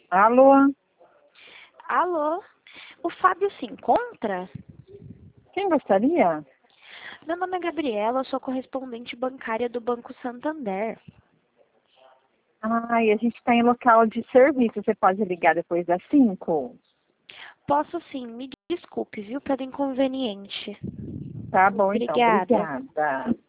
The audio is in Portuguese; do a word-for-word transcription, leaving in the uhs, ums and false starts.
Alô? Alô? O Fábio se encontra? Quem gostaria? Meu nome é Gabriela, eu sou correspondente bancária do Banco Santander. Ai, a gente está em local de serviço. Você pode ligar depois das cinco? Posso sim, me desculpe, viu, pelo inconveniente. Tá bom, então. Obrigada. Obrigada.